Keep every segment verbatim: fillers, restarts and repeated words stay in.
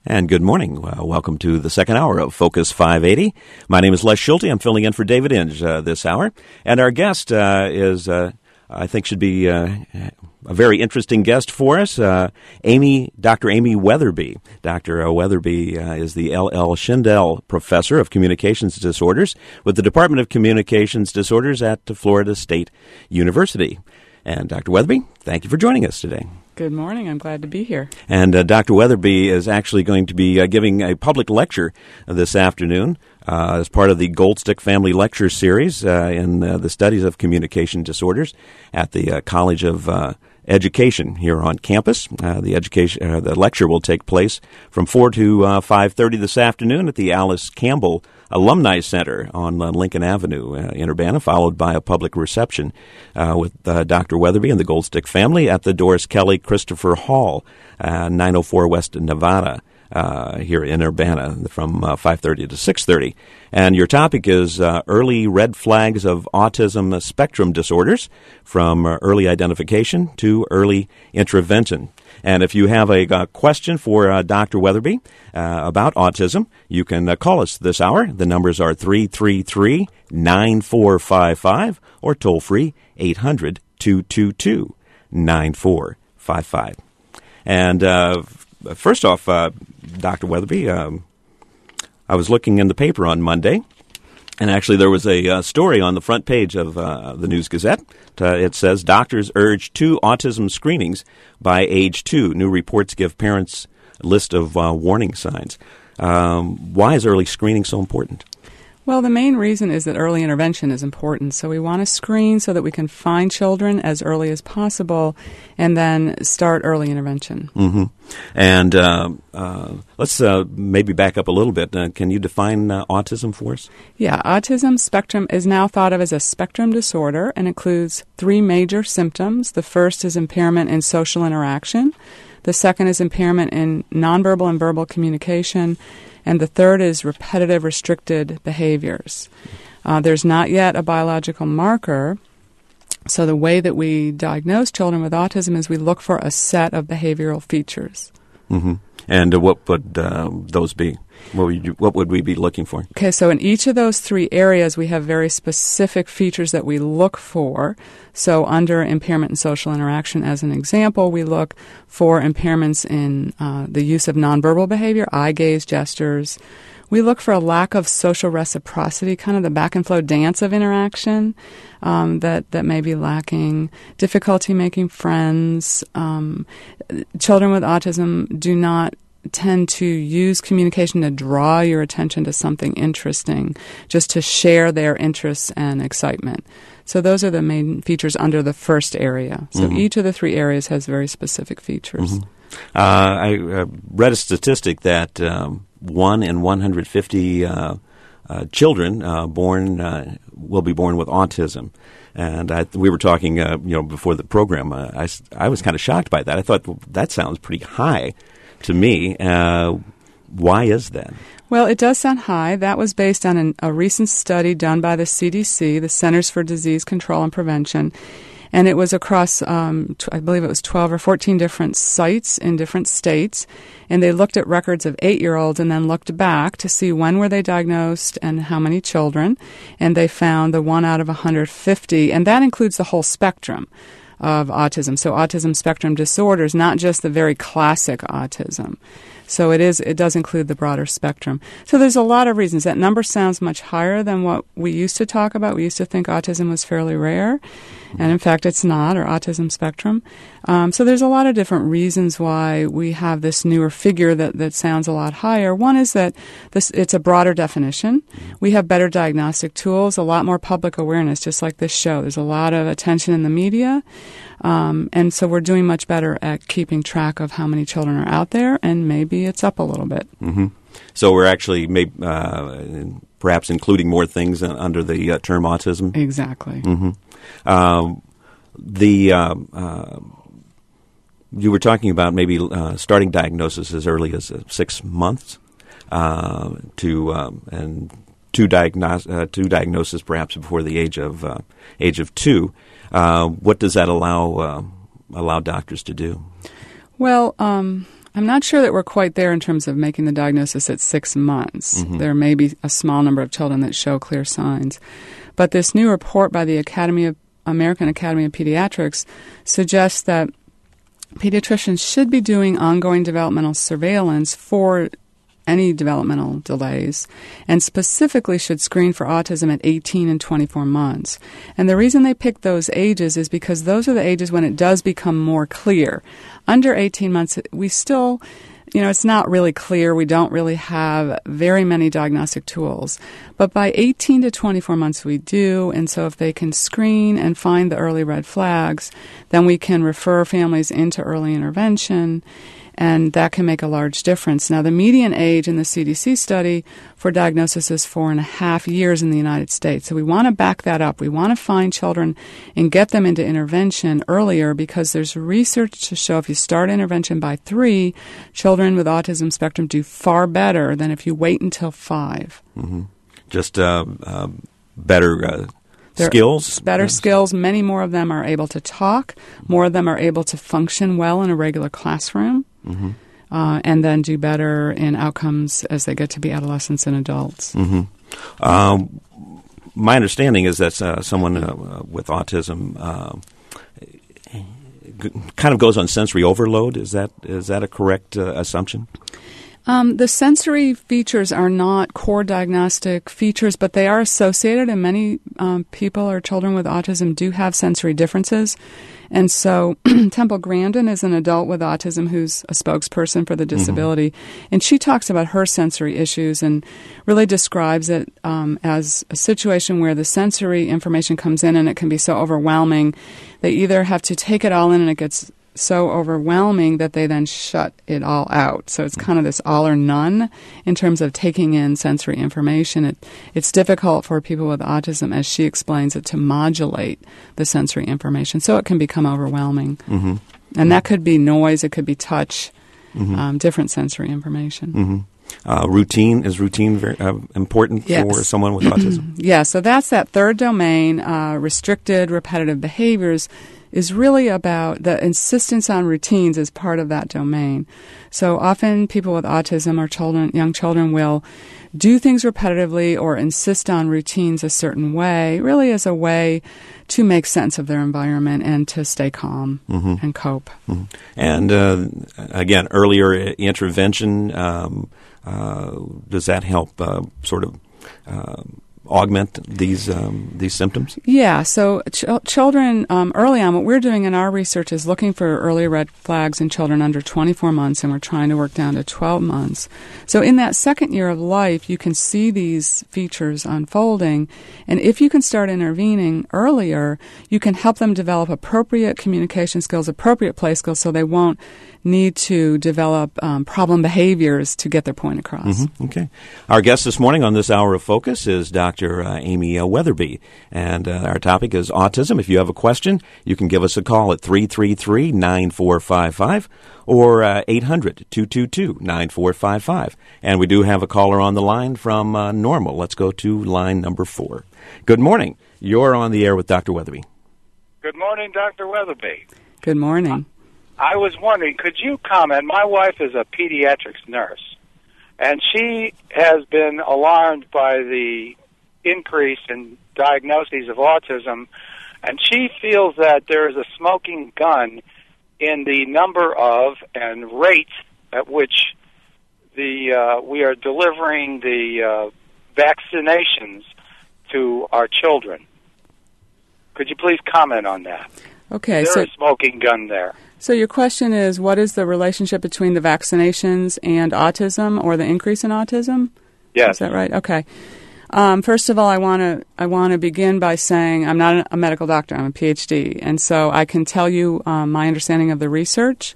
And good morning. Uh, welcome to the second hour of Focus five eighty. My name is Les Schulte. I'm filling in for David Inge uh, this hour. And our guest uh, is, uh, I think, should be uh, a very interesting guest for us, uh, Amy, Doctor Amy Weatherby. Doctor Weatherby uh, is the L L. Schindel Professor of Communications Disorders with the Department of Communications Disorders at Florida State University. And Doctor Weatherby, thank you for joining us today. Good morning. I'm glad to be here. And uh, Doctor Weatherby is actually going to be uh, giving a public lecture this afternoon uh, as part of the Goldstick Family Lecture Series uh, in uh, the studies of communication disorders at the uh, College of uh, Education here on campus. Uh, the education, uh, the lecture will take place from four to uh, five thirty this afternoon at the Alice Campbell Alumni Center on uh, Lincoln Avenue uh, in Urbana, followed by a public reception uh, with uh, Doctor Weatherby and the Goldstick family at the Doris Kelly Christopher Hall, uh, nine oh four West Nevada, uh, here in Urbana from uh, five thirty to six thirty. And your topic is uh, early red flags of autism spectrum disorders, from uh, early identification to early intervention. And if you have a uh, question for uh, Doctor Weatherby uh, about autism, you can uh, call us this hour. The numbers are three three three, nine four five five or toll free eight hundred, two two two, nine four five five. And uh, first off, uh, Doctor Weatherby, um, I was looking in the paper on Monday, and actually there was a uh, story on the front page of uh, the News Gazette. Uh, it says, doctors urge two autism screenings by age two. New reports give parents a list of uh, warning signs. Um, why is early screening so important? Well, the main reason is that early intervention is important. So we want to screen so that we can find children as early as possible and then start early intervention. Mm-hmm. And uh, uh, let's uh, maybe back up a little bit. Uh, can you define uh, autism for us? Yeah, autism spectrum is now thought of as a spectrum disorder and includes three major symptoms. The first is impairment in social interaction. The second is impairment in nonverbal and verbal communication. And the third is repetitive restricted behaviors. Uh, there's not yet a biological marker. So the way that we diagnose children with autism is we look for a set of behavioral features. Mm-hmm. And uh, what would uh, those be? What would, you, what would we be looking for? Okay, so in each of those three areas, we have very specific features that we look for. So under impairment in social interaction, as an example, we look for impairments in uh, the use of nonverbal behavior, eye gaze, gestures. We look for a lack of social reciprocity, kind of the back and flow dance of interaction um, that, that may be lacking, difficulty making friends. Um, children with autism do not tend to use communication to draw your attention to something interesting, just to share their interests and excitement. So those are the main features under the first area. So mm-hmm. each of the three areas has very specific features. Mm-hmm. Uh, I uh, read a statistic that um, one in one hundred fifty uh, uh, children uh, born uh, will be born with autism. And I, we were talking, uh, you know, before the program. Uh, I, I was kind of shocked by that. I thought, well, that sounds pretty high to me. Uh, why is that? Well, it does sound high. That was based on an, a recent study done by the C D C, the Centers for Disease Control and Prevention, and it was across, um, t- I believe it was twelve or fourteen different sites in different states, and they looked at records of eight-year-olds and then looked back to see when were they diagnosed and how many children, and they found the one out of one hundred fifty, and that includes the whole spectrum of autism. So autism spectrum disorders, not just the very classic autism. So it is. It does include the broader spectrum. So there's a lot of reasons. That number sounds much higher than what we used to talk about. We used to think autism was fairly rare, and in fact it's not, or autism spectrum. Um, so there's a lot of different reasons why we have this newer figure that, that sounds a lot higher. One is that this it's a broader definition. We have better diagnostic tools, a lot more public awareness, just like this show. There's a lot of attention in the media. Um, and so we're doing much better at keeping track of how many children are out there, and maybe it's up a little bit. Mm-hmm. So we're actually maybe, uh, perhaps including more things under the uh, term autism? Exactly. Mm-hmm. Um, the uh, uh, you were talking about maybe uh, starting diagnosis as early as uh, six months uh, to um, and two diagnose uh, two diagnoses perhaps before the age of uh, age of two. Uh, what does that allow uh, allow doctors to do? Well, um, I'm not sure that we're quite there in terms of making the diagnosis at six months. Mm-hmm. There may be a small number of children that show clear signs. But this new report by the Academy of American Academy of Pediatrics suggests that pediatricians should be doing ongoing developmental surveillance for any developmental delays, and specifically should screen for autism at eighteen and twenty-four months. And the reason they picked those ages is because those are the ages when it does become more clear. Under eighteen months, we still, you know, it's not really clear. We don't really have very many diagnostic tools. But by eighteen to twenty-four months, we do. And so if they can screen and find the early red flags, then we can refer families into early intervention, and that can make a large difference. Now, the median age in the C D C study for diagnosis is four and a half years in the United States. So we want to back that up. We want to find children and get them into intervention earlier, because there's research to show if you start intervention by three, children with autism spectrum do far better than if you wait until five. Mm-hmm. Just uh, uh, better uh, skills? Better yes. skills. Many more of them are able to talk. More of them are able to function well in a regular classroom. Mm-hmm. Uh, and then do better in outcomes as they get to be adolescents and adults. Mm-hmm. Um, my understanding is that uh, someone uh, with autism uh, g- kind of goes on sensory overload. Is that is that a correct uh, assumption? Um, the sensory features are not core diagnostic features, but they are associated, and many um, people or children with autism do have sensory differences. And so Temple Grandin is an adult with autism who's a spokesperson for the disability, mm-hmm. and she talks about her sensory issues and really describes it um, as a situation where the sensory information comes in and it can be so overwhelming. They either have to take it all in and it gets so overwhelming that they then shut it all out. So it's kind of this all or none in terms of taking in sensory information. It, it's difficult for people with autism, as she explains it, to modulate the sensory information. So it can become overwhelming. Mm-hmm. And that could be noise, it could be touch, mm-hmm. um, different sensory information. Mm-hmm. Uh, routine, is routine very uh, important yes. for someone with autism? Yeah, so that's that third domain, uh, restricted repetitive behaviors, is really about the insistence on routines as part of that domain. So often people with autism or children, young children will do things repetitively or insist on routines a certain way, really as a way to make sense of their environment and to stay calm mm-hmm. and cope. Mm-hmm. And uh, again, earlier intervention, um, uh, does that help uh, sort of uh, augment these um, these symptoms? Yeah, so ch- children, um, early on, what we're doing in our research is looking for early red flags in children under twenty-four months, and we're trying to work down to twelve months. So in that second year of life, you can see these features unfolding, and if you can start intervening earlier, you can help them develop appropriate communication skills, appropriate play skills, so they won't need to develop um, problem behaviors to get their point across. Mm-hmm. Okay. Our guest this morning on this hour of focus is Doctor Uh, Amy uh, Weatherby, and uh, our topic is autism. If you have a question, you can give us a call at three three three, nine four five five or uh, eight hundred, two two two, nine four five five. And we do have a caller on the line from uh, Normal. Let's go to line number four. Good morning. You're on the air with Doctor Weatherby. Good morning, Doctor Weatherby. Good morning. I was wondering, could you comment? My wife is a pediatrics nurse, and she has been alarmed by the increase in diagnoses of autism, and she feels that there is a smoking gun in the number of and rate at which the uh, we are delivering the uh, vaccinations to our children. Could you please comment on that? Okay, is so there a smoking gun there? So your question is, what is the relationship between the vaccinations and autism, or the increase in autism? Yes. Is that right? Okay. Um, first of all, I want to I want to begin by saying I'm not a medical doctor. I'm a P H D, and so I can tell you um, my understanding of the research,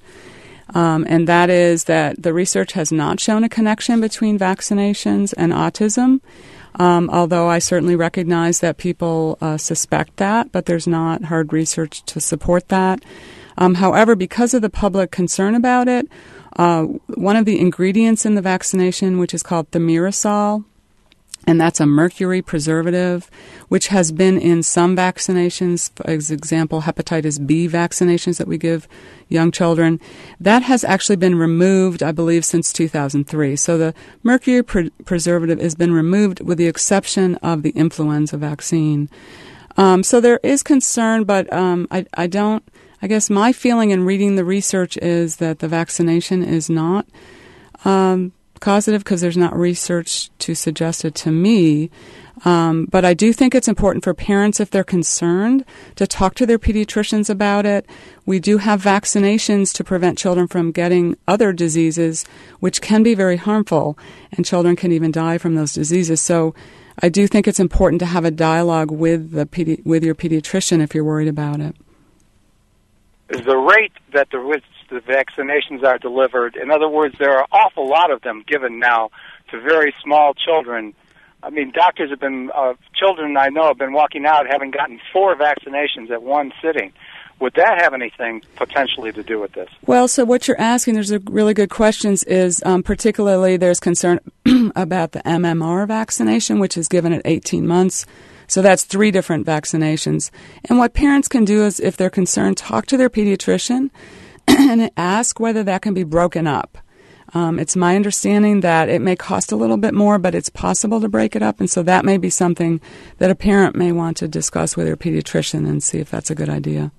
um, and that is that the research has not shown a connection between vaccinations and autism. Um, although I certainly recognize that people uh, suspect that, but there's not hard research to support that. Um, however, because of the public concern about it, uh, one of the ingredients in the vaccination, which is called thimerosal, and that's a mercury preservative, which has been in some vaccinations, for example, hepatitis B vaccinations that we give young children. That has actually been removed, I believe, since two thousand three. So the mercury pre- preservative has been removed with the exception of the influenza vaccine. Um, so there is concern, but um, I, I don't, I guess my feeling in reading the research is that the vaccination is not um causative because there's not research to suggest it to me. Um, but I do think it's important for parents, if they're concerned, to talk to their pediatricians about it. We do have vaccinations to prevent children from getting other diseases, which can be very harmful, and children can even die from those diseases. So I do think it's important to have a dialogue with the pedi- with your pediatrician if you're worried about it. Is the rate that the which the vaccinations are delivered, in other words, there are an awful lot of them given now to very small children. I mean, doctors have been, uh, children I know have been walking out having gotten four vaccinations at one sitting. Would that have anything potentially to do with this? Well, so what you're asking, there's a really good questions, is um, particularly there's concern about the M M R vaccination, which is given at eighteen months. So that's three different vaccinations. And what parents can do is, if they're concerned, talk to their pediatrician and ask whether that can be broken up. Um, it's my understanding that it may cost a little bit more, but it's possible to break it up. And so that may be something that a parent may want to discuss with their pediatrician and see if that's a good idea.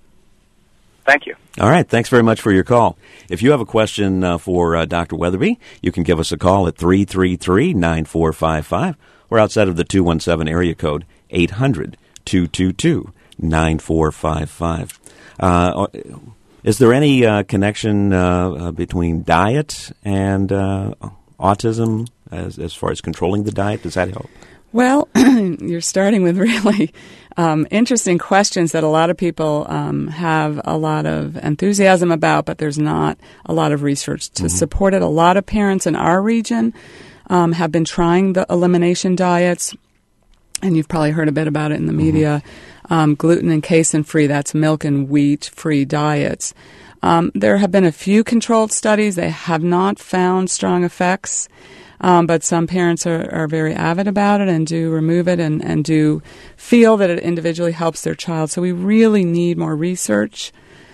Thank you. All right. Thanks very much for your call. If you have a question uh, for uh, Doctor Weatherby, you can give us a call at three three three, nine four five five or outside of the two one seven area code, eight hundred, two two two, nine four five five. Uh, is there any uh, connection uh, uh, between diet and uh, autism as, as far as controlling the diet? Does that help? Well, you're starting with really um, interesting questions that a lot of people um, have a lot of enthusiasm about, but there's not a lot of research to mm-hmm. support it. A lot of parents in our region um, have been trying the elimination diets, and you've probably heard a bit about it in the mm-hmm. media. Um, gluten and casein-free, that's milk and wheat-free diets. Um, there have been a few controlled studies. They have not found strong effects. Um, but some parents are, are very avid about it and do remove it and, and do feel that it individually helps their child. So we really need more research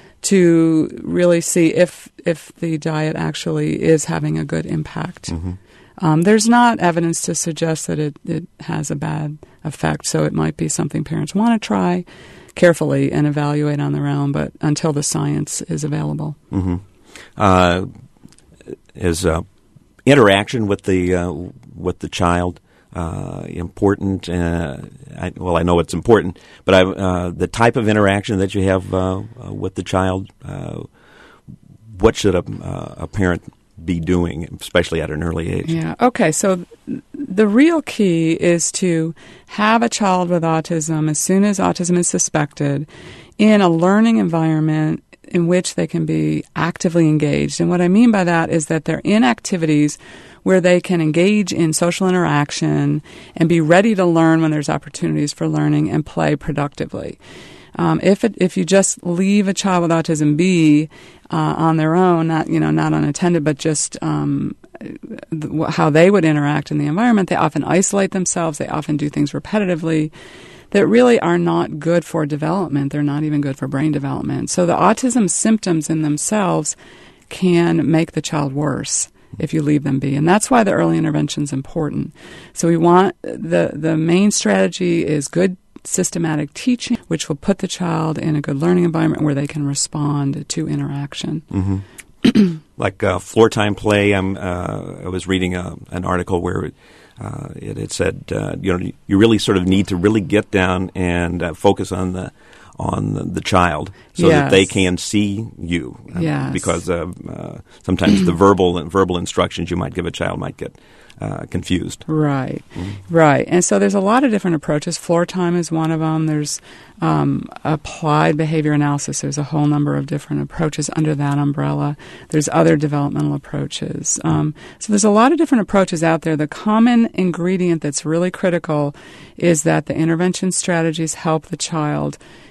to really see if if the diet actually is having a good impact. Mm-hmm. Um, there's not evidence to suggest that it, it has a bad effect, so it might be something parents want to try carefully and evaluate on their own, but until the science is available. Mm-hmm. Uh, is uh interaction with the uh, with the child uh, important? Uh, I, well, I know it's important, but I, uh, the type of interaction that you have uh, uh, with the child, uh, what should a, uh, a parent be doing, especially at an early age? Yeah. Okay. So th- the real key is to have a child with autism as soon as autism is suspected in a learning environment in which they can be actively engaged. And what I mean by that is that they're in activities where they can engage in social interaction and be ready to learn when there's opportunities for learning and play productively. Um, if it, if you just leave a child with autism be uh, on their own, not you know not unattended, but just um, th- how they would interact in the environment, they often isolate themselves. They often do things repetitively that really are not good for development. They're not even good for brain development. So the autism symptoms in themselves can make the child worse if you leave them be. And that's why the early intervention is important. So we want, the, the main strategy is good systematic teaching, which will put the child in a good learning environment where they can respond to interaction. Mm-hmm. Like uh, floor time play, I'm, uh, I was reading a, an article where Uh, it, it said, uh, you know, you really sort of need to really get down and uh, focus on the on the, the child so yes. that they can see you. Uh, yes. Because uh, uh, sometimes the verbal and verbal instructions you might give a child might get uh, confused. Right, mm-hmm. right. And so there's a lot of different approaches. Floor time is one of them. There's um, applied behavior analysis. There's a whole number of different approaches under that umbrella. There's other developmental approaches. Um, so there's a lot of different approaches out there. The common ingredient that's really critical is that the intervention strategies help the child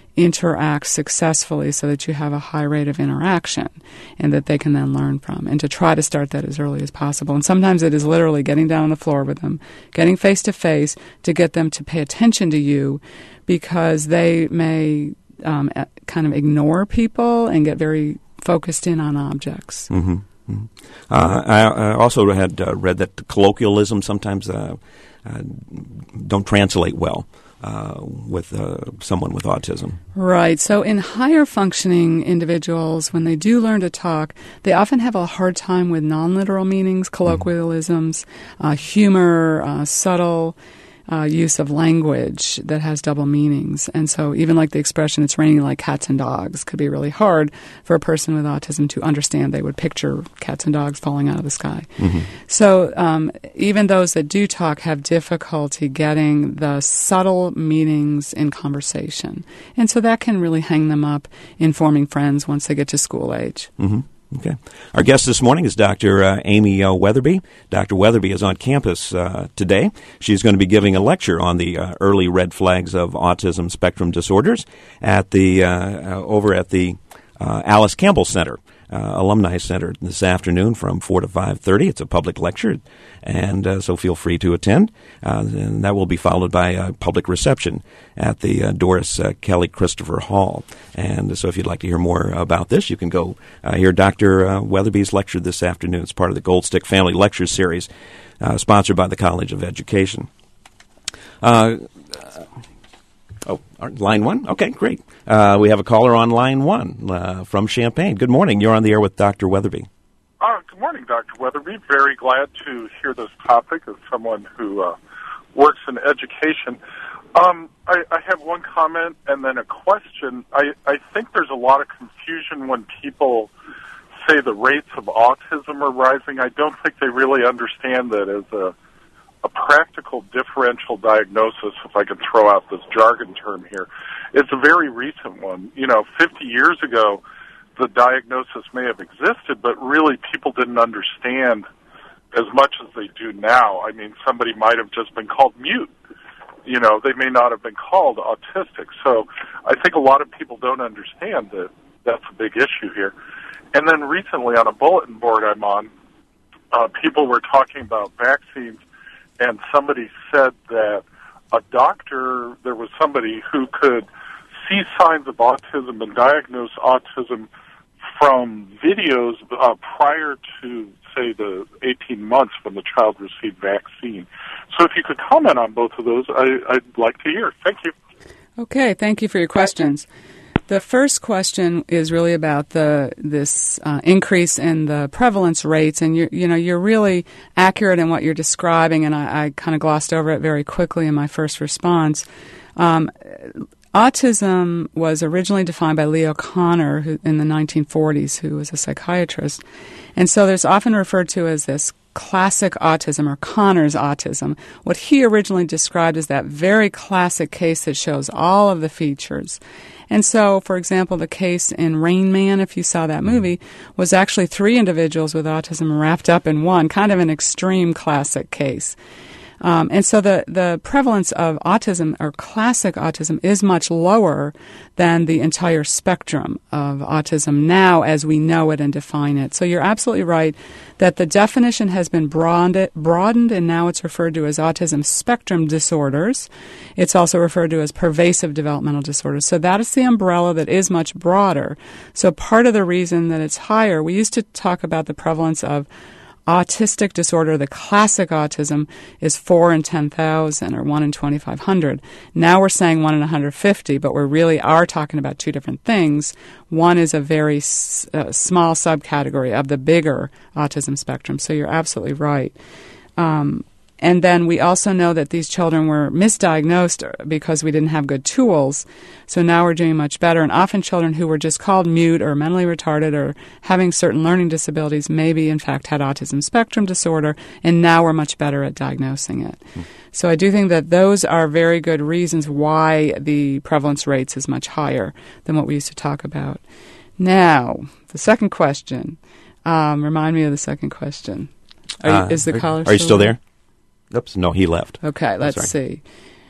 interact successfully so that you have a high rate of interaction and that they can then learn from, and to try to start that as early as possible. And sometimes it is literally getting down on the floor with them, getting face to face to get them to pay attention to you, because they may um, kind of ignore people and get very focused in on objects. Mm-hmm. Mm-hmm. Uh, I, I also had uh, read that colloquialism sometimes uh, uh, don't translate well uh, with uh, someone with autism. Right. So in higher functioning individuals, when they do learn to talk, they often have a hard time with non-literal meanings, colloquialisms, mm-hmm. uh, humor, uh, subtle Uh, use of language that has double meanings. And so even like the expression, it's raining like cats and dogs, could be really hard for a person with autism to understand. They would picture cats and dogs falling out of the sky. Mm-hmm. So um, even those that do talk have difficulty getting the subtle meanings in conversation. And so that can really hang them up in forming friends once they get to school age. Mm-hmm. Okay. Our guest this morning is Doctor Uh, Amy uh, Weatherby. Doctor Weatherby is on campus uh, today. She's going to be giving a lecture on the uh, early red flags of autism spectrum disorders at the uh, uh, over at the uh, Alice Campbell Center, uh, Alumni Center, this afternoon from four to five thirty. It's a public lecture, and uh, so feel free to attend. Uh, and that will be followed by a public reception at the uh, Doris uh, Kelly Christopher Hall. And so if you'd like to hear more about this, you can go uh, hear Doctor Uh, Weatherby's lecture this afternoon. It's part of the Gold Stick Family Lecture Series, uh, sponsored by the College of Education. Uh, oh, line one? Okay, great. Uh, we have a caller on line one uh, from Champaign. Good morning. You're on the air with Doctor Weatherby. Uh, good morning, Doctor Weatherby. Very glad to hear this topic as someone who uh, works in education. Um, I, I have one comment and then a question. I, I think there's a lot of confusion when people say the rates of autism are rising. I don't think they really understand that as a, a practical differential diagnosis, if I can throw out this jargon term here. It's a very recent one. You know, fifty years ago, the diagnosis may have existed, but really people didn't understand as much as they do now. I mean, somebody might have just been called mute. You know, they may not have been called autistic. So I think a lot of people don't understand that that's a big issue here. And then recently on a bulletin board I'm on, uh, people were talking about vaccines, and somebody said that a doctor, there was somebody who could see signs of autism and diagnose autism from videos uh, prior to, say, the eighteen months when the child received vaccine. So if you could comment on both of those, I, I'd like to hear. Thank you. Okay, thank you for your questions. The first question is really about the this uh, increase in the prevalence rates, and you you know you're really accurate in what you're describing, and I, I kind of glossed over it very quickly in my first response. Um, autism was originally defined by Leo Kanner who, in the nineteen forties, who was a psychiatrist, and so there's often referred to as this classic autism or Kanner's autism. What he originally described is that very classic case that shows all of the features. And so, for example, the case in Rain Man, if you saw that movie, was actually three individuals with autism wrapped up in one, kind of an extreme classic case. Um, and so the, the prevalence of autism or classic autism is much lower than the entire spectrum of autism now as we know it and define it. So you're absolutely right that the definition has been broadened, broadened and now it's referred to as autism spectrum disorders. It's also referred to as pervasive developmental disorders. So that is the umbrella that is much broader. So part of the reason that it's higher, we used to talk about the prevalence of autistic disorder, the classic autism, is four in ten thousand or one in twenty-five hundred. Now we're saying one in one hundred fifty, but we really are talking about two different things. One is a very s- uh, small subcategory of the bigger autism spectrum, so you're absolutely right. Um, And then we also know that these children were misdiagnosed because we didn't have good tools. So now we're doing much better. And often children who were just called mute or mentally retarded or having certain learning disabilities maybe in fact had autism spectrum disorder, and now we're much better at diagnosing it. Mm. So I do think that those are very good reasons why the prevalence rates is much higher than what we used to talk about. Now, the second question. Um, remind me of the second question. Are you, uh, is the are, caller Are you still there? there? Oops, no, he left. Okay, let's see.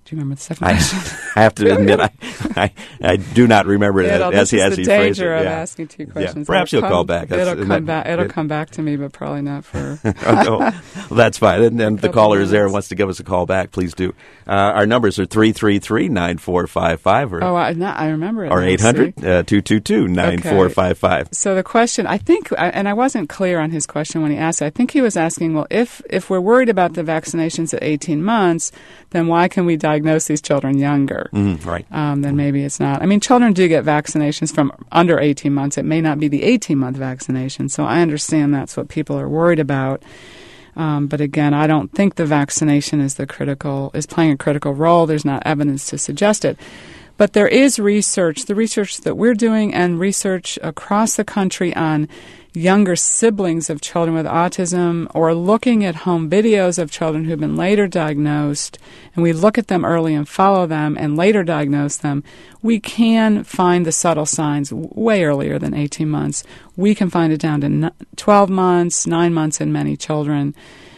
Do you remember the second I, question? I have to admit, I, I, I do not remember it It'll, as, this as is he the phrased danger it. of Yeah. asking two questions. Yeah. Perhaps it'll you'll come, call back. That's, it'll come that, back. It'll it, come back to me, but probably not for. oh, well, that's fine. And, and the couple caller is there and minutes. wants to give us a call back. Please do. Uh, our numbers are three three three, nine four five five or, Oh, I, no, I remember it. or now, eight hundred, see? two two two, nine four five five. So the question, I think, and I wasn't clear on his question when he asked it. I think he was asking, well, if if we're worried about the vaccinations at eighteen months, then why can we diagnose these children younger? Mm, right. Um, then maybe it's not. I mean, children do get vaccinations from under eighteen months. It may not be the eighteen-month vaccination. So I understand that's what people are worried about. Um, but again, I don't think the vaccination is the critical is playing a critical role. There's not evidence to suggest it. But there is research, the research that we're doing and research across the country on younger siblings of children with autism, or looking at home videos of children who've been later diagnosed, and we look at them early and follow them and later diagnose them. We can find the subtle signs way earlier than eighteen months. We can find it down to twelve months, nine months in many children.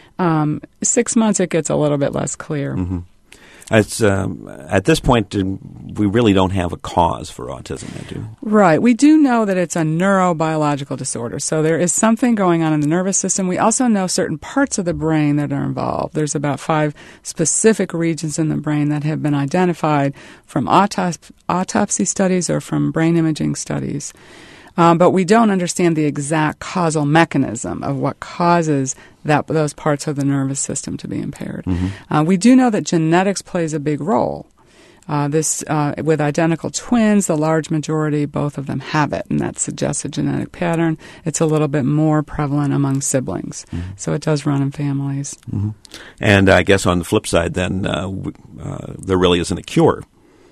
Um, six months, it gets a little bit less clear. Mm-hmm. It's, um, at this point, we really don't have a cause for autism, do we? Right. We do know that it's a neurobiological disorder. So there is something going on in the nervous system. We also know certain parts of the brain that are involved. There's about five specific regions in the brain that have been identified from autop- autopsy studies or from brain imaging studies. Um, but we don't understand the exact causal mechanism of what causes that those parts of the nervous system to be impaired. Mm-hmm. Uh, we do know that genetics plays a big role. Uh, this uh, with identical twins, the large majority, both of them have it, and that suggests a genetic pattern. It's a little bit more prevalent among siblings, mm-hmm. so it does run in families. Mm-hmm. And I guess on the flip side, then uh, w- uh, there really isn't a cure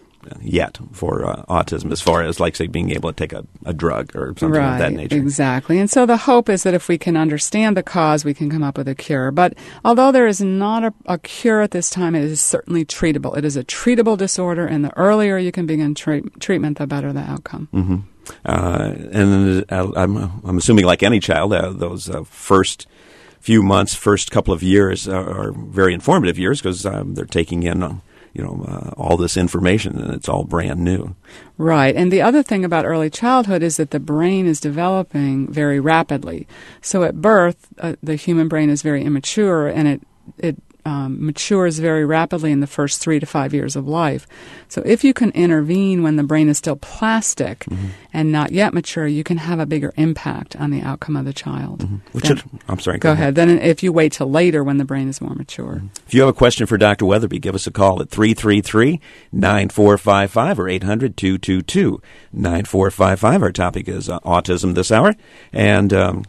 yet for uh, autism, as far as, like, say, being able to take a, a drug or something right, of that nature. Exactly. And so the hope is that if we can understand the cause, we can come up with a cure. But although there is not a, a cure at this time, it is certainly treatable. It is a treatable disorder, and the earlier you can begin treat, treatment, the better the outcome. Mm-hmm. Uh, and uh, I'm, I'm assuming, like any child, uh, those uh, first few months, first couple of years are, are very informative years because um, they're taking in uh, you know, uh, all this information, and it's all brand new. Right. And the other thing about early childhood is that the brain is developing very rapidly. So at birth, uh, the human brain is very immature, and it, it um, matures very rapidly in the first three to five years of life. So if you can intervene when the brain is still plastic mm-hmm. and not yet mature, you can have a bigger impact on the outcome of the child. Mm-hmm. Which then, should, I'm sorry. Go, go ahead. ahead. Then if you wait till later when the brain is more mature. Mm-hmm. If you have a question for Doctor Weatherby, give us a call at three three three, nine four five five or eight hundred, two two two, nine four five five. Our topic is uh, autism this hour. And um,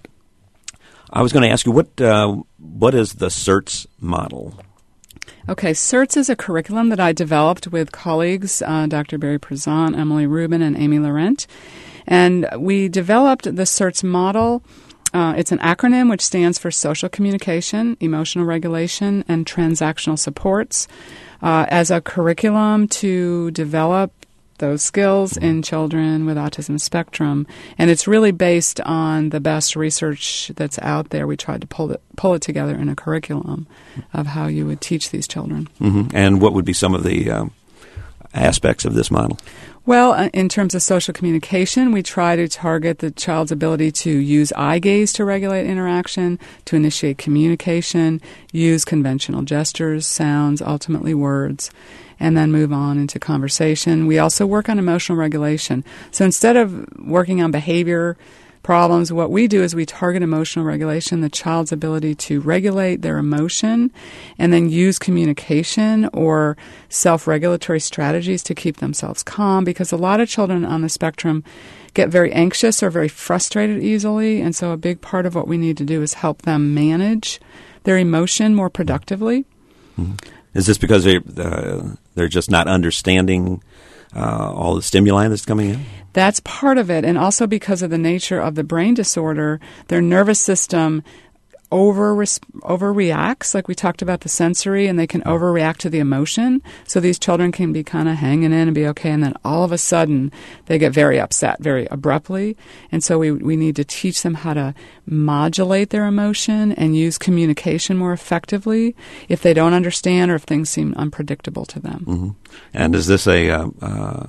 I was going to ask you, what uh, what is the CERTS model? Okay, CERTS is a curriculum that I developed with colleagues, uh, Doctor Barry Prezant, Emily Rubin, and Amy Laurent. And we developed the CERTS model. Uh, it's an acronym which stands for social communication, emotional regulation, and transactional supports uh, as a curriculum to develop those skills in children with autism spectrum. And it's really based on the best research that's out there. We tried to pull it, pull it together in a curriculum of how you would teach these children. Mm-hmm. And what would be some of the um, aspects of this model? Well, uh, in terms of social communication, we try to target the child's ability to use eye gaze to regulate interaction, to initiate communication, use conventional gestures, sounds, ultimately words, and then move on into conversation. We also work on emotional regulation. So instead of working on behavior problems, what we do is we target emotional regulation, the child's ability to regulate their emotion and then use communication or self-regulatory strategies to keep themselves calm, because a lot of children on the spectrum get very anxious or very frustrated easily, and so a big part of what we need to do is help them manage their emotion more productively. Mm-hmm. Is this because they, uh, they're just not understanding uh, all the stimuli that's coming in? That's part of it, and also because of the nature of the brain disorder, their nervous system over overreacts, like we talked about the sensory, and they can overreact to the emotion. So these children can be kind of hanging in and be okay, and then all of a sudden they get very upset, very abruptly. And so we we need to teach them how to modulate their emotion and use communication more effectively if they don't understand or if things seem unpredictable to them. Mm-hmm. And is this a, uh, uh,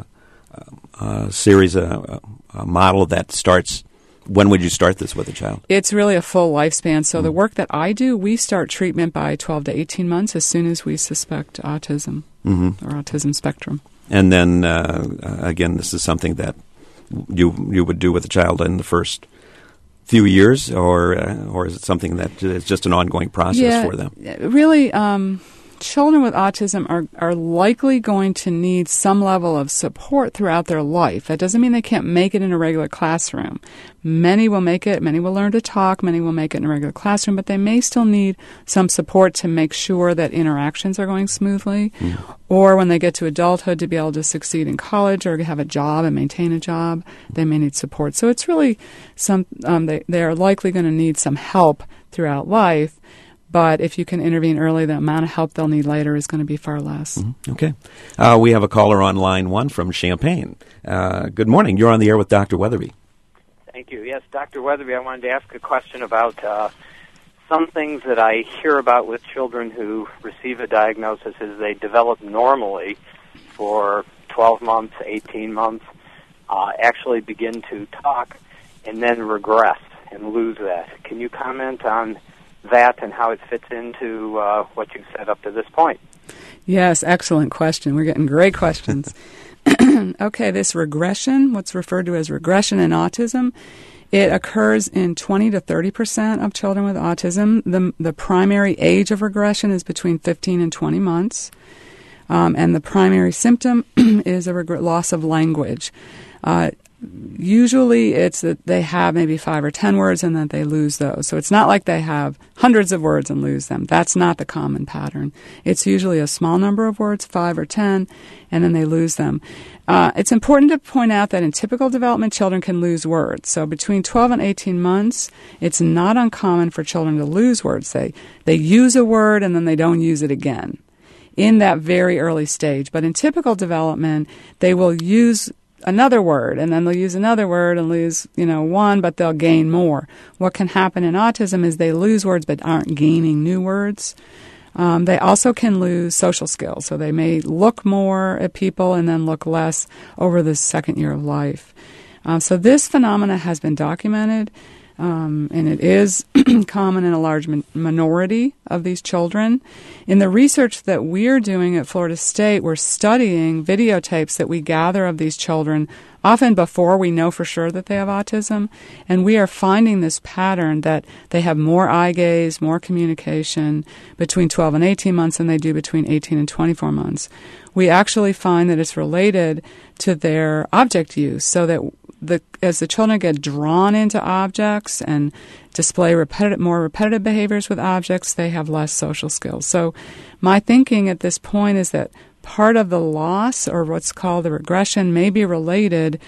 a series, a, a model that starts? When would you start this with a child? It's really a full lifespan. So mm-hmm. the work that I do, we start treatment by twelve to eighteen months as soon as we suspect autism mm-hmm. or autism spectrum. And then, uh, again, this is something that you you would do with a child in the first few years, or uh, or is it something that is just an ongoing process yeah, for them? Really, um, children with autism are, are likely going to need some level of support throughout their life. That doesn't mean they can't make it in a regular classroom. Many will make it, many will learn to talk, many will make it in a regular classroom, but they may still need some support to make sure that interactions are going smoothly, mm. or when they get to adulthood to be able to succeed in college or have a job and maintain a job, they may need support. So it's really some, um, they, they are likely going to need some help throughout life. But if you can intervene early, the amount of help they'll need later is going to be far less. Mm-hmm. Okay. Uh, we have a caller on line one from Champaign. Uh, good morning. You're on the air with Doctor Weatherby. Thank you. Yes, Doctor Weatherby, I wanted to ask a question about uh, some things that I hear about with children who receive a diagnosis is they develop normally for twelve months, eighteen months, uh, actually begin to talk, and then regress and lose that. Can you comment on that and how it fits into uh, what you've said up to this point? Yes, excellent question. We're getting great questions. Okay, this regression, what's referred to as regression in autism, it occurs in twenty to thirty percent of children with autism. The, the primary age of regression is between fifteen and twenty months, um, and the primary symptom is a reg- loss of language. Uh, Usually it's that they have maybe five or ten words and that they lose those. So it's not like they have hundreds of words and lose them. That's not the common pattern. It's usually a small number of words, five or ten, and then they lose them. Uh, it's important to point out that in typical development, children can lose words. So between twelve and eighteen months, it's not uncommon for children to lose words. They, they use a word and then they don't use it again in that very early stage. But in typical development, they will use another word, and then they'll use another word and lose, you know, one, but they'll gain more. What can happen in autism is they lose words but aren't gaining new words. Um, they also can lose social skills, so they may look more at people and then look less over the second year of life. Uh, so this phenomena has been documented, um, and it is common in a large min- minority of these children. In the research that we're doing at Florida State, we're studying videotapes that we gather of these children, often before we know for sure that they have autism, and we are finding this pattern that they have more eye gaze, more communication between twelve and eighteen months than they do between eighteen and twenty-four months. We actually find that it's related to their object use, so that the as the children get drawn into objects and display repetitive, more repetitive behaviors with objects, they have less social skills. So my thinking at this point is that part of the loss, or what's called the regression, may be related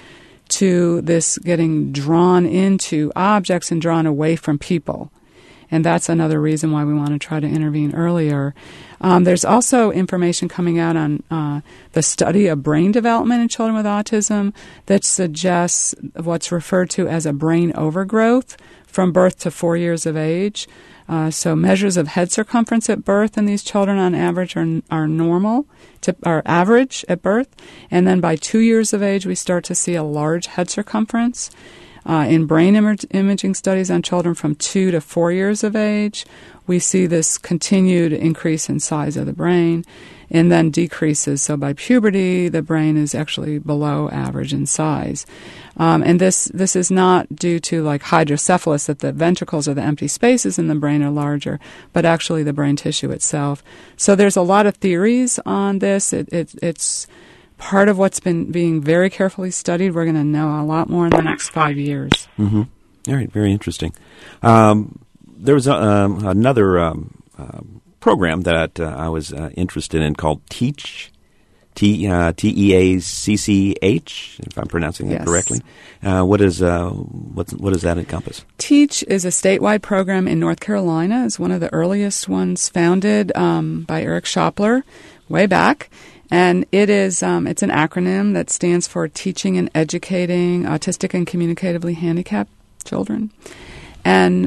to this getting drawn into objects and drawn away from people. And that's another reason why we want to try to intervene earlier. Um, there's also information coming out on uh, the study of brain development in children with autism that suggests what's referred to as a brain overgrowth from birth to four years of age. Uh, so measures of head circumference at birth in these children on average are, are normal, to, are average at birth. And then by two years of age, we start to see a large head circumference. Uh, in brain Im- imaging studies on children from two to four years of age, we see this continued increase in size of the brain and then decreases. So by puberty, the brain is actually below average in size. Um, and this, this is not due to like hydrocephalus, that the ventricles or the empty spaces in the brain are larger, but actually the brain tissue itself. So there's a lot of theories on this. It, it, it's part of what's been being very carefully studied. We're going to know a lot more in the next five years. Mm-hmm. All right, very interesting. Um, there was a, um, another um, uh, program that uh, I was uh, interested in called Teach T uh, T E A C C H, if I'm pronouncing that Yes. correctly. Uh, what is uh, what's, what does that encompass? TEACH is a statewide program in North Carolina. It's one of the earliest ones, founded um, by Eric Schopler way back. And it is um, it's an acronym that stands for Teaching and Educating Autistic and Communicatively Handicapped Children. And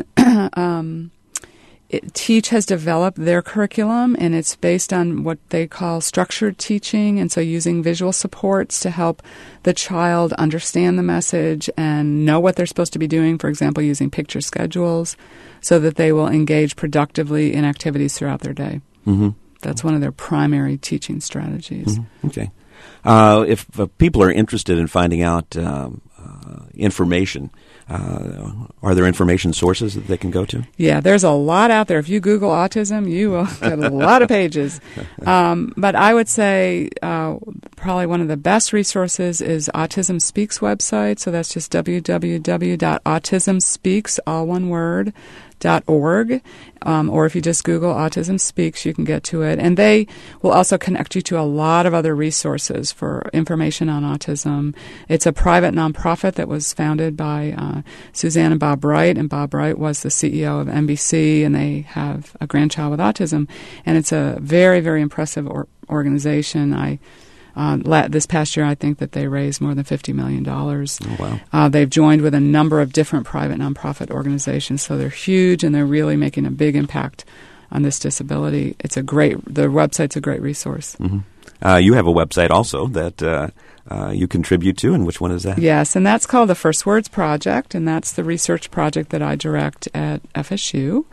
um, it, TEACH has developed their curriculum, and it's based on what they call structured teaching, and so using visual supports to help the child understand the message and know what they're supposed to be doing, for example, using picture schedules, so that they will engage productively in activities throughout their day. Mm-hmm. That's one of their primary teaching strategies. Mm-hmm. Okay. Uh, if uh, people are interested in finding out um, uh, information, uh, are there information sources that they can go to? Yeah, there's a lot out there. If you Google autism, you will get a lot of pages. Um, but I would say uh, probably one of the best resources is Autism Speaks website. So that's just w w w dot autism speaks, all one word, dot org, um, or if you just Google Autism Speaks, you can get to it. And they will also connect you to a lot of other resources for information on autism. It's a private nonprofit that was founded by uh, Suzanne and Bob Wright, and Bob Wright was the C E O of N B C, and they have a grandchild with autism. And it's a very, very impressive or- organization. I Uh, la- this past year, I think that they raised more than fifty million dollars. Oh, wow. Uh, they've joined with a number of different private nonprofit organizations, so they're huge, and they're really making a big impact on this disability. It's a great, the website's a great resource. Mm-hmm. Uh, you have a website also that uh, uh, you contribute to, and which one is that? Yes, and that's called the First Words Project, and that's the research project that I direct at F S U.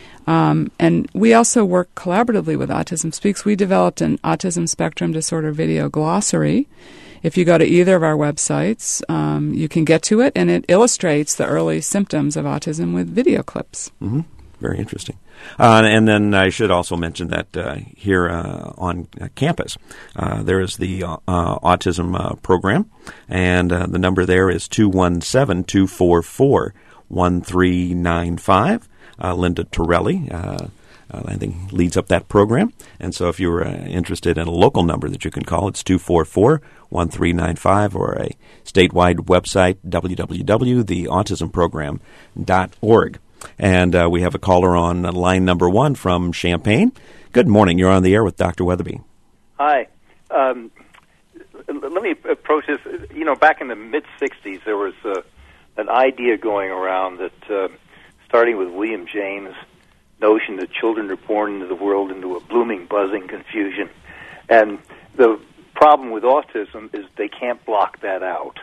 Um, and we also work collaboratively with Autism Speaks. We developed an autism spectrum disorder video glossary. If you go to either of our websites, um, you can get to it, and it illustrates the early symptoms of autism with video clips. Mm-hmm. Very interesting. Uh, and then I should also mention that uh, here uh, on uh, campus, uh, there is the uh, uh, autism uh, program, and uh, the number there is two one seven, two four four, one three nine five. Uh, Linda Torelli, uh, uh, I think, leads up that program. And so if you're uh, interested in a local number that you can call, it's two four four, one three nine five, or a statewide website, w w w dot the autism program dot org. And uh, we have a caller on line number one from Champaign. Good morning. You're on the air with Doctor Weatherby. Hi. Um, let me approach this. You know, back in the mid-sixties, there was uh, an idea going around that... Uh, starting with William James' notion that children are born into the world into a blooming, buzzing confusion. And the problem with autism is they can't block that out.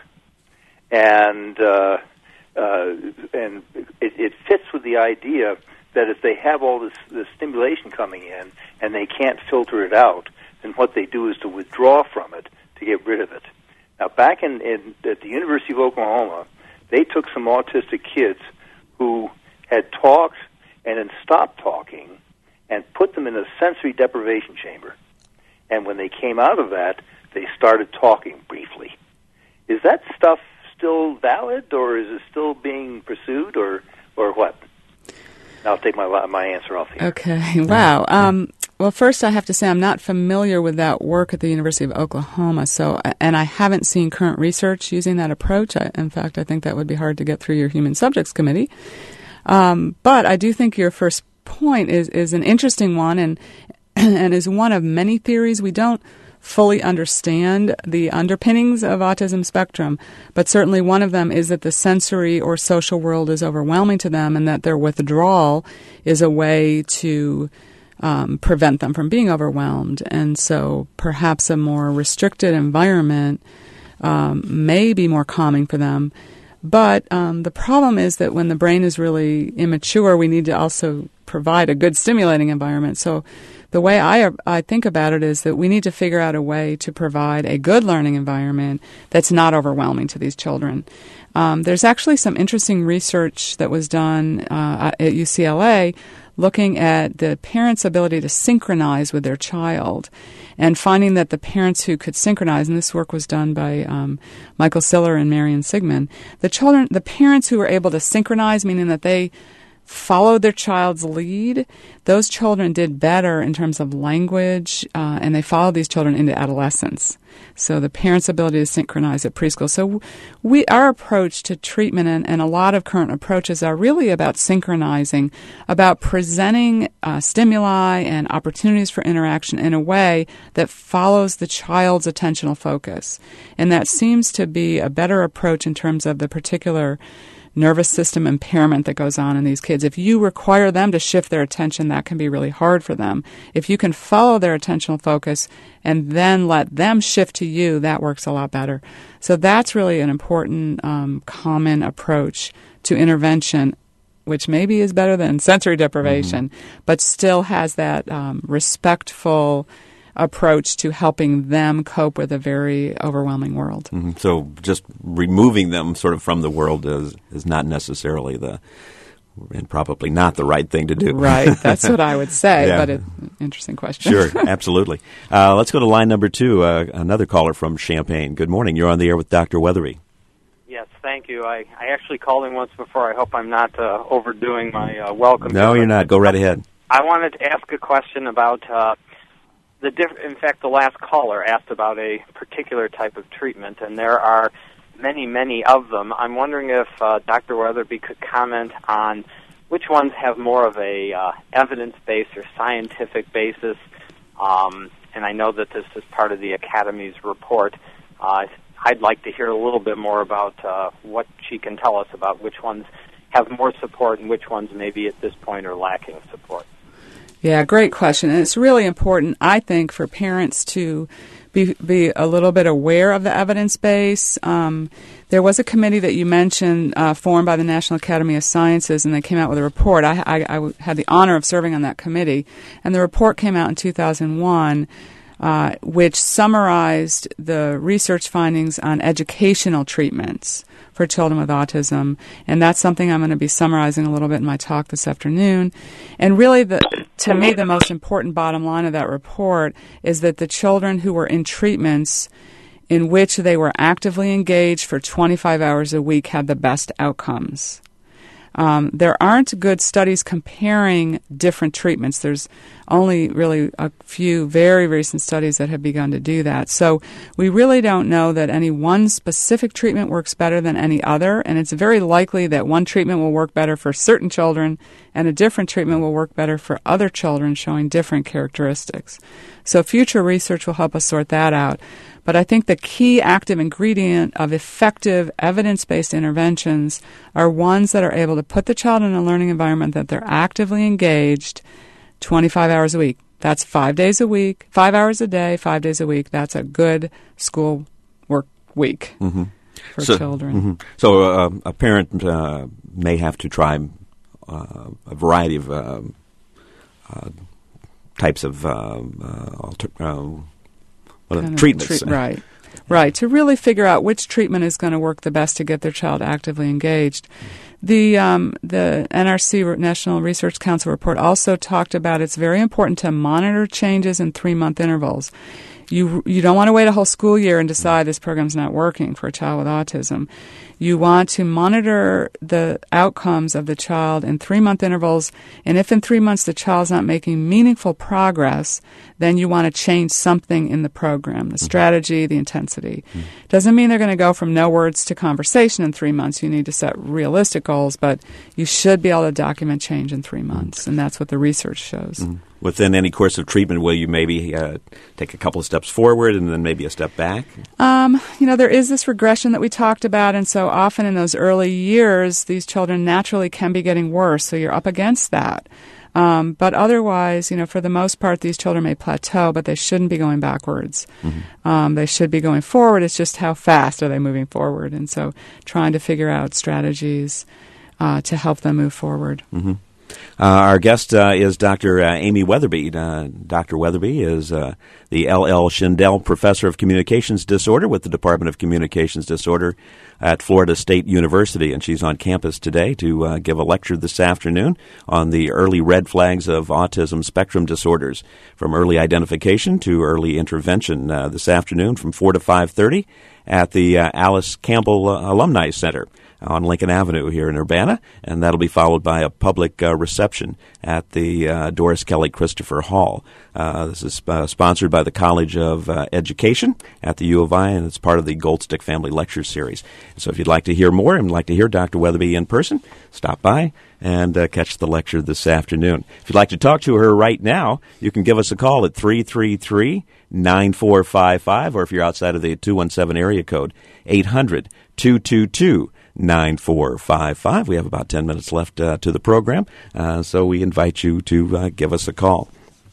And uh, uh, and it, it fits with the idea that if they have all this, this stimulation coming in and they can't filter it out, then what they do is to withdraw from it to get rid of it. Now, back in, in at the University of Oklahoma, they took some autistic kids who had talked and then stopped talking and put them in a sensory deprivation chamber. And when they came out of that, they started talking briefly. Is that stuff still valid, or is it still being pursued, or or what? I'll take my my answer off here. Okay. Wow. Um, well, first I have to say I'm not familiar with that work at the University of Oklahoma, so and I haven't seen current research using that approach. I, in fact, I think that would be hard to get through your Human Subjects Committee. Um, but I do think your first point is, is an interesting one, and and is one of many theories. We don't fully understand the underpinnings of autism spectrum, but certainly one of them is that the sensory or social world is overwhelming to them, and that their withdrawal is a way to um, prevent them from being overwhelmed. And so perhaps a more restricted environment um, may be more calming for them. But um, the problem is that when the brain is really immature, we need to also provide a good stimulating environment. So the way I I think about it is that we need to figure out a way to provide a good learning environment that's not overwhelming to these children. Um, there's actually some interesting research that was done uh, at U C L A looking at the parents' ability to synchronize with their child, and finding that the parents who could synchronize, and this work was done by um, Michael Siller and Marion Sigmund, the children, the parents who were able to synchronize, meaning that they followed their child's lead, those children did better in terms of language, uh, and they followed these children into adolescence. So the parents' ability to synchronize at preschool. So we, our approach to treatment and, and a lot of current approaches are really about synchronizing, about presenting uh, stimuli and opportunities for interaction in a way that follows the child's attentional focus. And that seems to be a better approach in terms of the particular nervous system impairment that goes on in these kids. If you require them to shift their attention, that can be really hard for them. If you can follow their attentional focus and then let them shift to you, that works a lot better. So that's really an important um, common approach to intervention, which maybe is better than sensory deprivation, mm-hmm. but still has that um, respectful approach to helping them cope with a very overwhelming world. Mm-hmm. So just removing them sort of from the world is, is not necessarily the, and probably not the right thing to do. Right. That's what I would say, yeah. but it's an interesting question. Sure, absolutely. Uh, let's go to line number two, uh, another caller from Champaign. Good morning. You're on the air with Doctor Weatherby. Yes, thank you. I, I actually called in once before. I hope I'm not uh, overdoing my uh, welcome. No, you're not. Go right ahead. I wanted to ask a question about uh, the diff- in fact, the last caller asked about a particular type of treatment, and there are many, many of them. I'm wondering if uh, Doctor Weatherby could comment on which ones have more of a uh, evidence-based or scientific basis. Um, and I know that this is part of the Academy's report. Uh, I'd like to hear a little bit more about uh, what she can tell us about which ones have more support and which ones maybe at this point are lacking support. Yeah, great question. And it's really important, I think, for parents to be be a little bit aware of the evidence base. Um, there was a committee that you mentioned uh, formed by the National Academy of Sciences, and they came out with a report. I, I, I had the honor of serving on that committee, and the report came out in two thousand one, uh, which summarized the research findings on educational treatments for children with autism, and that's something I'm going to be summarizing a little bit in my talk this afternoon. And really, the, to me, the most important bottom line of that report is that the children who were in treatments in which they were actively engaged for twenty-five hours a week had the best outcomes. Um, there aren't good studies comparing different treatments. There's only really a few very recent studies that have begun to do that. So we really don't know that any one specific treatment works better than any other, and it's very likely that one treatment will work better for certain children and a different treatment will work better for other children showing different characteristics. So future research will help us sort that out. But I think the key active ingredient of effective evidence-based interventions are ones that are able to put the child in a learning environment that they're actively engaged twenty-five hours a week. That's five days a week, five hours a day, five days a week. That's a good school work week mm-hmm. for so, children. Mm-hmm. So uh, a parent uh, may have to try uh, a variety of uh, uh, types of uh, uh, alter- uh, Kind of treatments. Treat, right, right. To really figure out which treatment is going to work the best to get their child actively engaged. The um, the N R C, National Research Council report, also talked about it's very important to monitor changes in three-month intervals. You you don't want to wait a whole school year and decide this program's not working for a child with autism. You want to monitor the outcomes of the child in three-month intervals, and if in three months the child's not making meaningful progress, then you want to change something in the program, the strategy, the intensity. Mm-hmm. Doesn't mean they're going to go from no words to conversation in three months. You need to set realistic goals, but you should be able to document change in three months, and that's what the research shows. Mm-hmm. Within any course of treatment, will you maybe uh, take a couple of steps forward and then maybe a step back? Um, you know, there is this regression that we talked about, and so often in those early years, these children naturally can be getting worse, so you're up against that. Um, but otherwise, you know, for the most part, these children may plateau, but they shouldn't be going backwards. Mm-hmm. Um, they should be going forward. It's just how fast are they moving forward, and so trying to figure out strategies uh, to help them move forward. Mm-hmm. Uh, our guest uh, is Doctor Uh, Amy Weatherby. Uh, Doctor Weatherby is uh, the L L Schindel Professor of Communications Disorder with the Department of Communications Disorder at Florida State University, and she's on campus today to uh, give a lecture this afternoon on the early red flags of autism spectrum disorders, from early identification to early intervention, uh, this afternoon from four to five thirty at the uh, Alice Campbell uh, Alumni Center on Lincoln Avenue here in Urbana, and that'll be followed by a public uh, reception at the uh, Doris Kelly Christopher Hall. Uh, this is uh, sponsored by the College of uh, Education at the U of I, and it's part of the Goldstick Family Lecture Series. So if you'd like to hear more and like to hear Doctor Weatherby in person, stop by and uh, catch the lecture this afternoon. If you'd like to talk to her right now, you can give us a call at three three three, nine four five five, or if you're outside of the two one seven area code, eight hundred, two two two, nine four five five. We have about ten minutes left uh, to the program, uh, so we invite you to uh, give us a call.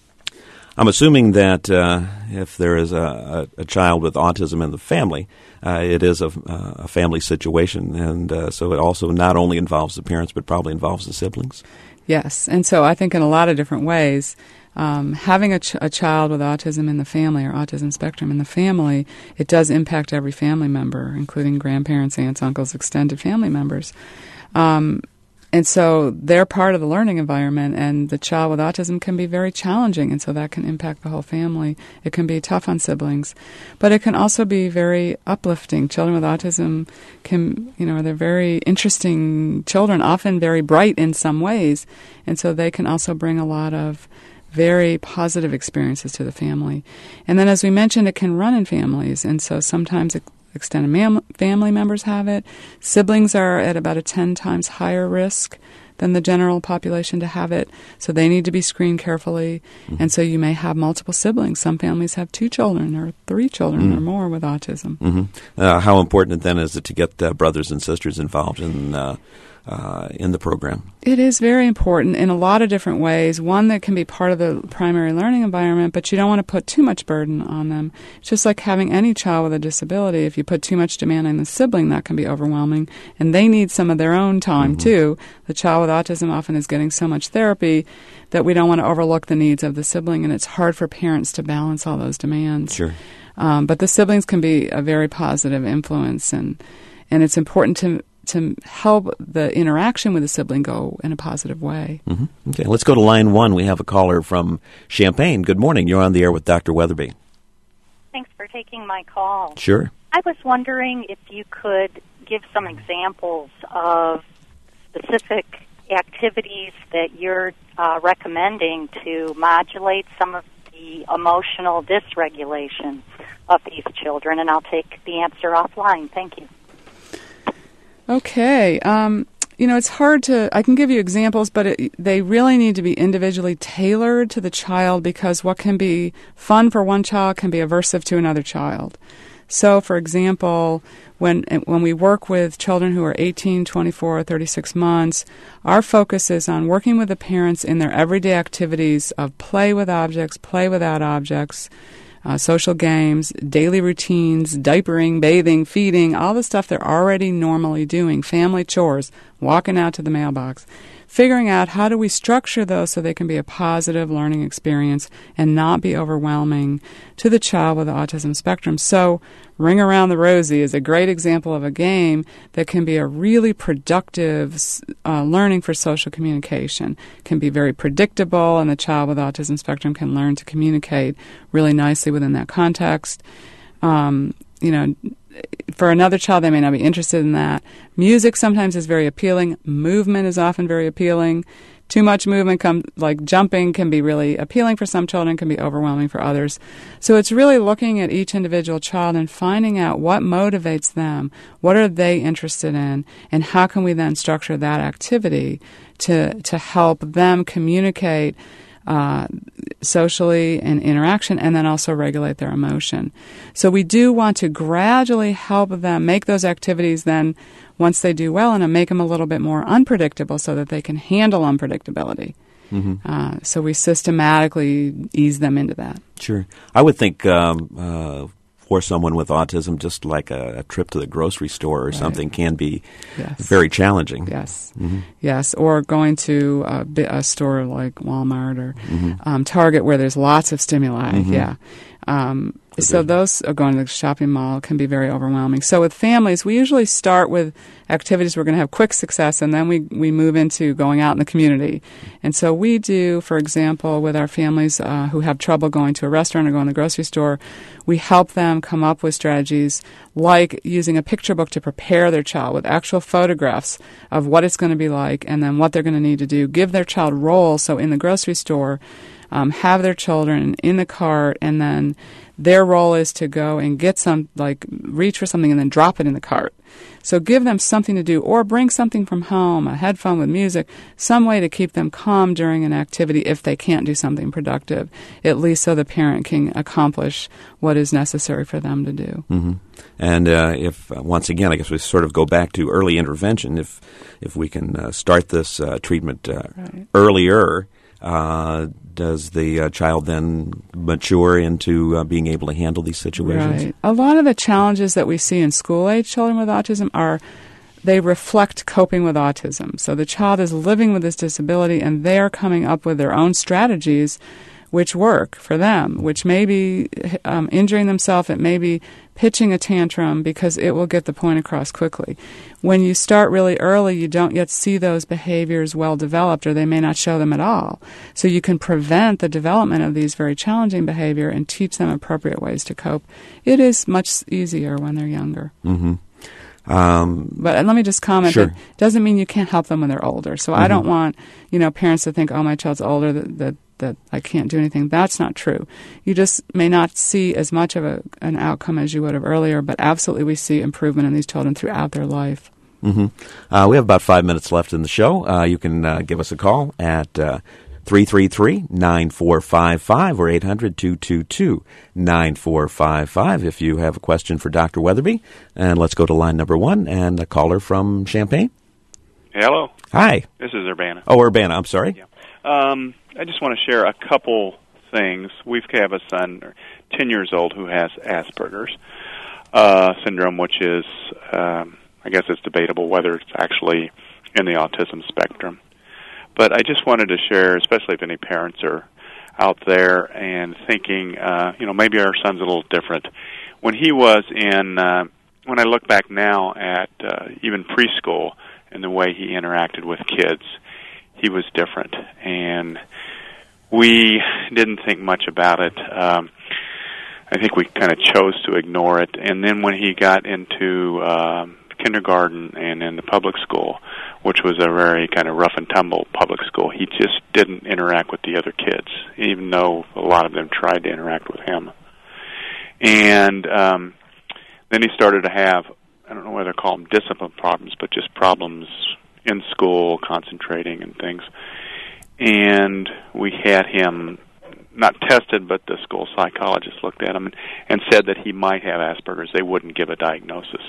I'm assuming that uh, if there is a, a, a child with autism in the family, uh, it is a, a family situation, and uh, so it also not only involves the parents, but probably involves the siblings. Yes, and so I think in a lot of different ways, um, having a, ch- a child with autism in the family or autism spectrum in the family, it does impact every family member, including grandparents, aunts, uncles, extended family members. Um, and so they're part of the learning environment, and the child with autism can be very challenging, and so that can impact the whole family. It can be tough on siblings, but it can also be very uplifting. Children with autism can, you know, they're very interesting children, often very bright in some ways, and so they can also bring a lot of very positive experiences to the family. And then, as we mentioned, it can run in families, and so sometimes it extended mam- family members have it. Siblings are at about a ten times higher risk than the general population to have it, so they need to be screened carefully. Mm-hmm. And so you may have multiple siblings. Some families have two children or three children mm-hmm. or more with autism. Mm-hmm. Uh, how important then is it to get uh, brothers and sisters involved in uh, uh, in the program? It is very important in a lot of different ways. One, that can be part of the primary learning environment, but you don't want to put too much burden on them. It's just like having any child with a disability. If you put too much demand on the sibling, that can be overwhelming, and they need some of their own time, mm-hmm. too. The child with autism often is getting so much therapy that we don't want to overlook the needs of the sibling, and it's hard for parents to balance all those demands. Sure. Um, but the siblings can be a very positive influence, and and it's important to to help the interaction with the sibling go in a positive way. Mm-hmm. Okay, let's go to line one. We have a caller from Champaign. Good morning. You're on the air with Doctor Weatherby. Thanks for taking my call. Sure. I was wondering if you could give some examples of specific activities that you're uh, recommending to modulate some of the emotional dysregulation of these children, and I'll take the answer offline. Thank you. Okay. Um, you know, it's hard to, I can give you examples, but it, they really need to be individually tailored to the child, because what can be fun for one child can be aversive to another child. So, for example, when when we work with children who are eighteen, twenty-four, thirty-six months, our focus is on working with the parents in their everyday activities of play with objects, play without objects, Uh, social games, daily routines, diapering, bathing, feeding, all the stuff they're already normally doing, family chores, walking out to the mailbox. Figuring out how do we structure those so they can be a positive learning experience and not be overwhelming to the child with the autism spectrum. So Ring Around the Rosie is a great example of a game that can be a really productive uh, learning for social communication. It can be very predictable, and the child with autism spectrum can learn to communicate really nicely within that context. Um, you know, for another child, they may not be interested in that. Music sometimes is very appealing. Movement is often very appealing. Too much movement, come, like jumping, can be really appealing for some children, can be overwhelming for others. So it's really looking at each individual child and finding out what motivates them, what are they interested in, and how can we then structure that activity to to help them communicate Uh, socially and interaction, and then also regulate their emotion. So we do want to gradually help them make those activities then, once they do well in them, make them a little bit more unpredictable so that they can handle unpredictability. Mm-hmm. Uh, so we systematically ease them into that. Sure. I would think um, uh, for someone with autism, just like a, a trip to the grocery store or right. something can be yes. very challenging. Yes. Mm-hmm. Yes. Or going to a, a store like Walmart or mm-hmm. um, Target where there's lots of stimuli. Mm-hmm. Yeah. Um, So those are going to the shopping mall can be very overwhelming. So with families, we usually start with activities we're going to have quick success, and then we, we move into going out in the community. And so we do, for example, with our families uh, who have trouble going to a restaurant or going to the grocery store, we help them come up with strategies like using a picture book to prepare their child with actual photographs of what it's going to be like and then what they're going to need to do. Give their child roles. So in the grocery store, um, have their children in the cart, and then their role is to go and get some, like reach for something and then drop it in the cart. So give them something to do, or bring something from home, a headphone with music, some way to keep them calm during an activity if they can't do something productive, at least so the parent can accomplish what is necessary for them to do. Mm-hmm. And uh, if, uh, once again, I guess we sort of go back to early intervention, if, if we can uh, start this uh, treatment uh, right. earlier, Uh, does the uh, child then mature into uh, being able to handle these situations? Right. A lot of the challenges that we see in school-age children with autism are, they reflect coping with autism. So the child is living with this disability, and they're coming up with their own strategies which work for them, which may be um, injuring themselves, it may be pitching a tantrum, because it will get the point across quickly. When you start really early, you don't yet see those behaviors well developed, or they may not show them at all. So you can prevent the development of these very challenging behavior and teach them appropriate ways to cope. It is much easier when they're younger. Mm-hmm. Um, but and let me just comment sure. that doesn't mean you can't help them when they're older. So mm-hmm. I don't want, you know, parents to think, oh, my child's older, that, that that I can't do anything. That's not true. You just may not see as much of a, an outcome as you would have earlier, but absolutely we see improvement in these children throughout their life. Mm-hmm. Uh, we have about five minutes left in the show. Uh, you can uh, give us a call at uh, three three three, nine four five five or eight hundred, two two two, nine four five five if you have a question for Doctor Weatherby. And let's go to line number one, and a caller from Champaign. Hello. Hi. This is Urbana. Oh, Urbana. I'm sorry. Yeah. Um, I just want to share a couple things. We have a son, ten years old, who has Asperger's uh, syndrome, which is, um, I guess it's debatable whether it's actually in the autism spectrum. But I just wanted to share, especially if any parents are out there and thinking, uh, you know, maybe our son's a little different. When he was in, uh, when I look back now at uh, even preschool and the way he interacted with kids, he was different, and we didn't think much about it. Um, I think we kind of chose to ignore it. And then when he got into um, kindergarten and in the public school, which was a very kind of rough and tumble public school, he just didn't interact with the other kids, even though a lot of them tried to interact with him. And um, then he started to have, I don't know whether to call them discipline problems, but just problems in school, concentrating and things. And we had him not tested, but the school psychologist looked at him and, and said that he might have Asperger's. They wouldn't give a diagnosis.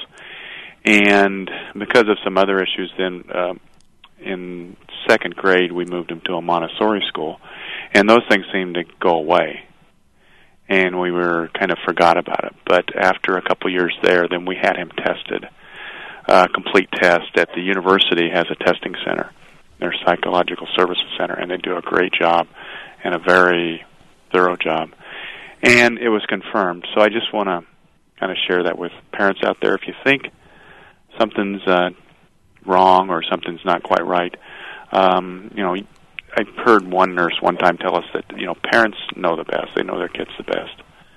And because of some other issues, then uh, in second grade we moved him to a Montessori school, and those things seemed to go away. And we were kind of forgot about it. But after a couple years there, then we had him tested. Uh, complete test at the university has a testing center, their psychological services center, and they do a great job and a very thorough job. And it was confirmed. So I just want to kind of share that with parents out there. If you think something's uh, wrong or something's not quite right, um, you know, I heard one nurse one time tell us that, you know, parents know the best. They know their kids the best.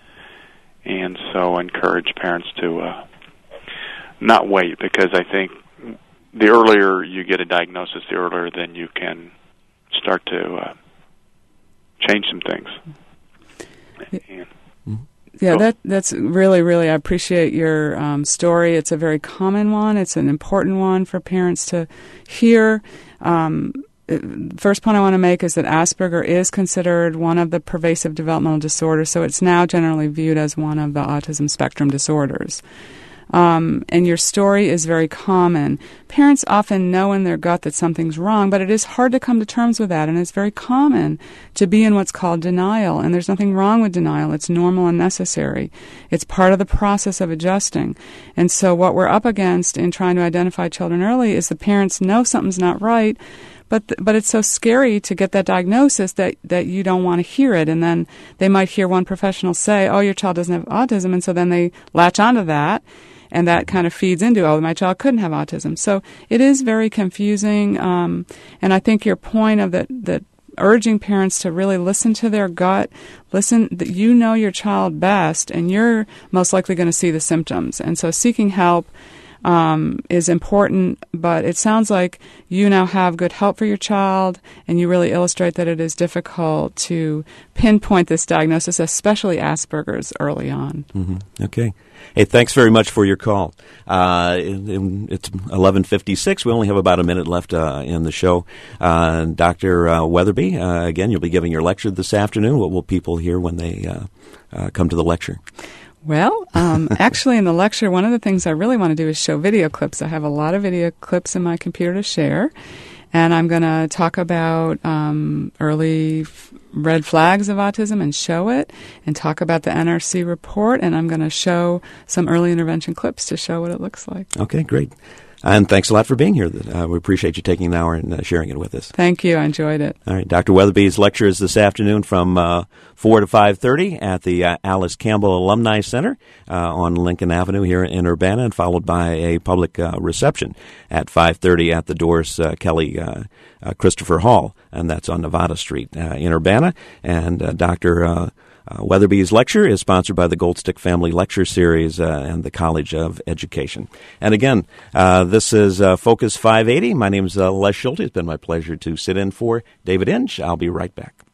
And so I encourage parents to uh, not wait, because I think the earlier you get a diagnosis, the earlier then you can start to uh, change some things. And, yeah, so. that that's really, really, I appreciate your um, story. It's a very common one. It's an important one for parents to hear. Um, First point I want to make is that Asperger is considered one of the pervasive developmental disorders, so it's now generally viewed as one of the autism spectrum disorders. Um, and your story is very common. Parents often know in their gut that something's wrong, but it is hard to come to terms with that, and it's very common to be in what's called denial, and there's nothing wrong with denial. It's normal and necessary. It's part of the process of adjusting. And so what we're up against in trying to identify children early is the parents know something's not right, but th- but it's so scary to get that diagnosis that, that you don't want to hear it. And then they might hear one professional say, oh, your child doesn't have autism, and so then they latch onto that, and that kind of feeds into, oh, my child couldn't have autism. So it is very confusing, um, and I think your point of that, that urging parents to really listen to their gut, listen, that you know your child best, and you're most likely going to see the symptoms. And so seeking help um, is important, but it sounds like you now have good help for your child, and you really illustrate that it is difficult to pinpoint this diagnosis, especially Asperger's, early on. Mm-hmm. Okay. Hey, thanks very much for your call. Uh, it's eleven fifty-six. We only have about a minute left uh, in the show. Uh, Doctor Uh, Weatherby, uh, again, you'll be giving your lecture this afternoon. What will people hear when they uh, uh, come to the lecture? Well, um, actually, in the lecture, one of the things I really want to do is show video clips. I have a lot of video clips in my computer to share, and I'm going to talk about um, early f- red flags of autism and show it, and talk about the N R C report, and I'm going to show some early intervention clips to show what it looks like. Okay, great. And thanks a lot for being here. Uh, we appreciate you taking an hour and uh, sharing it with us. Thank you. I enjoyed it. All right. Doctor Weatherby's lecture is this afternoon from uh, four to five thirty at the uh, Alice Campbell Alumni Center uh, on Lincoln Avenue here in Urbana, and followed by a public uh, reception at five thirty at the Doris uh, Kelly uh, uh, Christopher Hall, and that's on Nevada Street uh, in Urbana. And uh, Doctor Uh, Uh, Weatherby's lecture is sponsored by the Goldstick Family Lecture Series uh, and the College of Education. And again, uh, this is uh, Focus five eighty. My name is uh, Les Schulte. It's been my pleasure to sit in for David Inge. I'll be right back.